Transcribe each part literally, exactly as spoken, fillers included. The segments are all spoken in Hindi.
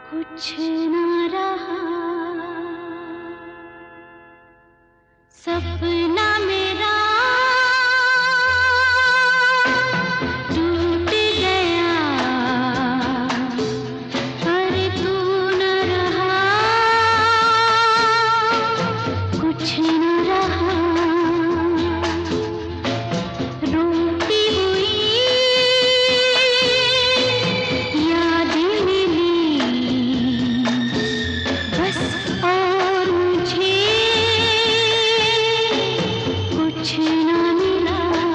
कुछ ना रहा, सपना मेरा टूट गया, पर तू न रहा, कुछ न रहा। रोती हुई यादें मिली बस, और मुझे कुछ न मिला।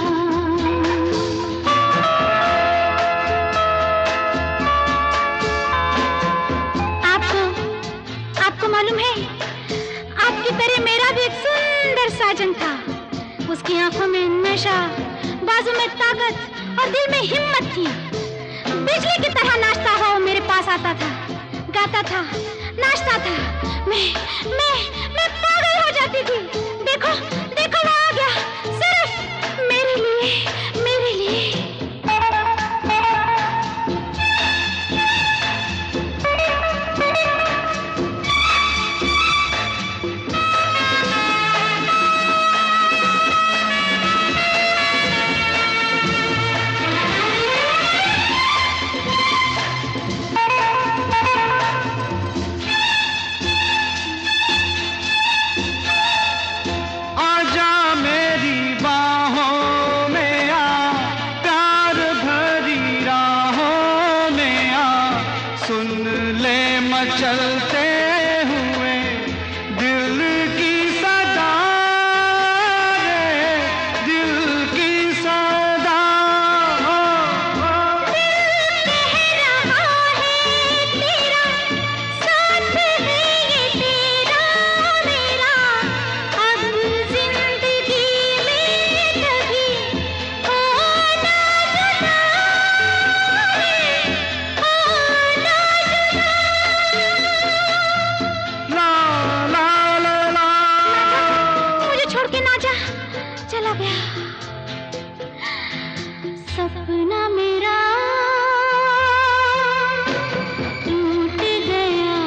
आपको आपको मालूम है, आपकी तरह मेरा भी एक सुंदर साजन था। उसकी आंखों में नशा, बाजू में ताकत और दिल में हिम्मत थी। बिजली की तरह नाचता हुआ वो मेरे पास आता था, गाता था, नाचता था। मैं मैं मैं पागल हो जाती थी। देखो देखो वो आ गया, सिर्फ मेरे लिए, मेरे लिए। चलते हुए दिल की सदा रे, दिल की सदा। दिल कह रहा है तेरा साथ है, ये तेरा मेरा। अब जिंदगी में कभी होना जुदा है, होना जुदा। मुझे छोड़ के ना जा, चला गया। सपना मेरा टूट गया,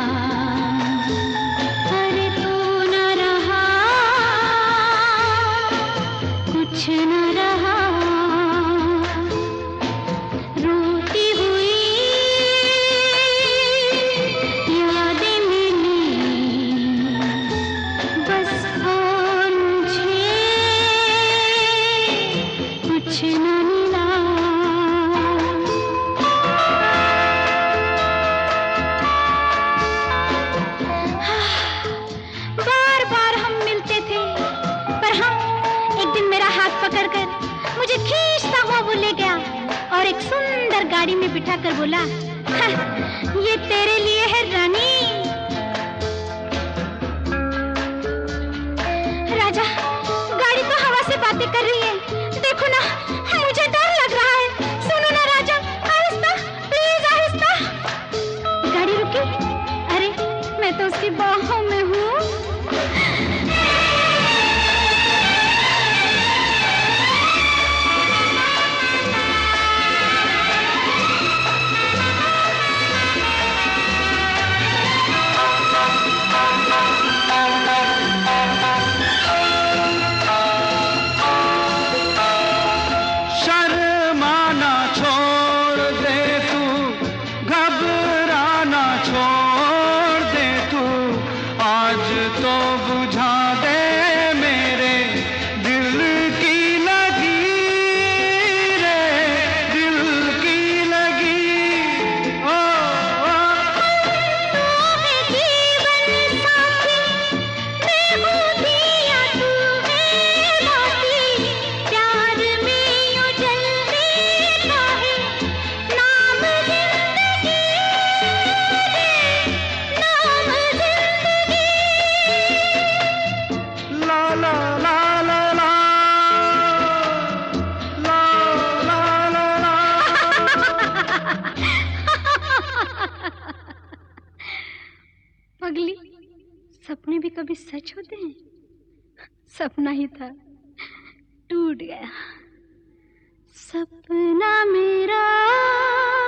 पर तू न रहा, कुछ न रहा। रोती हुई यादें मिली बस, और मुझे कुछ न मिला। बार बार हम मिलते थे, पर हम एक दिन मेरा हाथ पकड़कर मुझे खींचता हुआ वो ले गया और एक सुंदर गाड़ी में बिठाकर बोला, "हाँ, ये तेरे लिए है रानी।" राजा, गाड़ी तो हवा से बातें कर रही है, देखो ना, मुझे डर लग रहा है। सुनो ना राजा, आहिस्ता, प्लीज आहिस्ता। गाड़ी रुकी। अरे मैं तो उसकी बाहों में हूँ। शर्माना छोड़ दे तू, घबराना छोड़ दे तू, आज तो बुझा दे मेरे दिल की लगी रे, दिल की लगी। ओ, ओ। तू है जीवन साथी, मैं हूँ दिया, तू है बाती। प्यार में यूं जलने का है नाम जिंदगी रे, नाम जिंदगी। ला ला ला ला ला, ला ला ला ला। पगली, सपने भी कभी सच होते हैं? सपना ही था, टूट गया। सपना मेरा